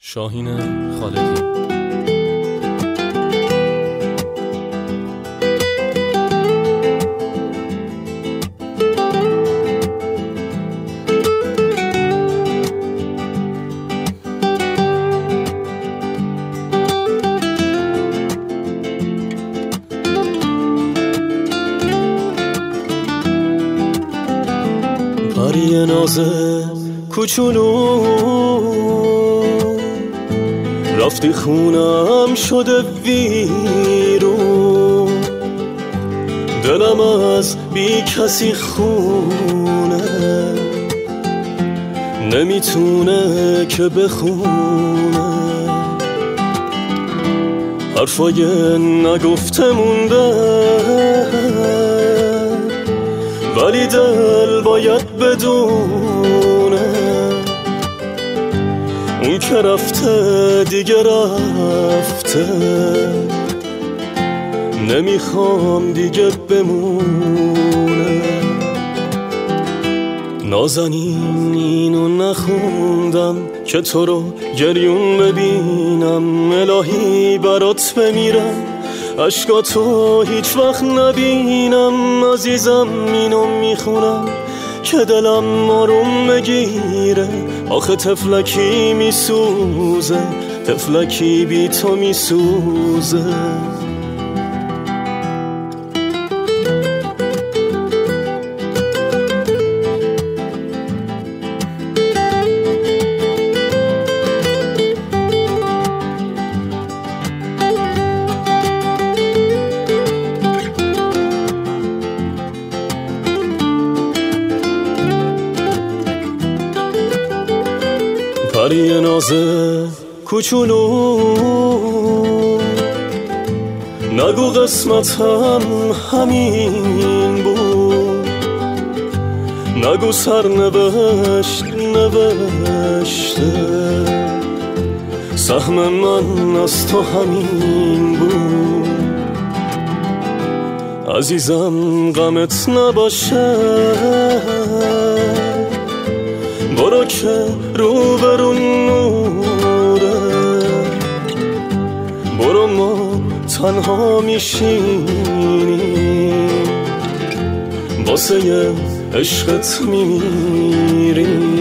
شاهین خالقی. پری نازه کوچولو رفتی خونم شده ویرون، دلم از بی کسی خونه نمیتونه که بخونه، حرفای نگفته مونده ولی دل باید بدونه اون که رفته دیگه رفته، نمیخوام دیگه بمونه. نازنین اینو نخوندم که تو رو گریون ببینم، الهی برات بمیرم عشقاتو هیچ وقت نبینم. عزیزم اینو میخونم که دلم آروم بگیره، آخه طفلکی میسوزه، طفلکی بی تو میسوزه. پری نازه کوچولو نگو قسمتم همین بود، نگو سرنوشت نوشته سهم من از تو همین بود. عزیزم غمت نباشه، برو که رو برو نوره، برو ما تنها میشینیم واسه عشقت میمیریم.